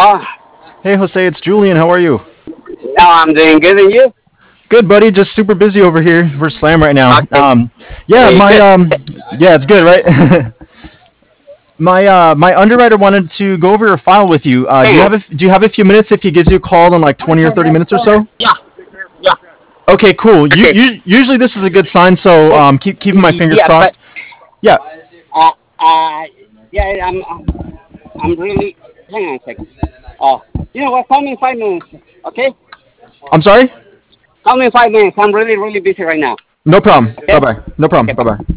Hello. Hey Jose, it's Julian. How are you? Now I'm doing good, and you? Good, buddy. Just super busy over here for Slam right now. Okay. Yeah, Very my good. yeah, it's good, right? My underwriter wanted to go over your file with you. Hang on. Do you have a few minutes if he gives you a call in like 20 or 30 minutes or so? Yeah. Yeah. Okay, cool. Okay. Usually this is a good sign, so But keeping my fingers yeah, but crossed. Yeah, uh, uh, yeah, I'm really. Hang on a second. Oh, you know what? Call me in 5 minutes. Okay. I'm sorry. Call me in 5 minutes. I'm really, really busy right now. No problem. Bye Okay. bye. No Okay. problem. Bye Bye. bye.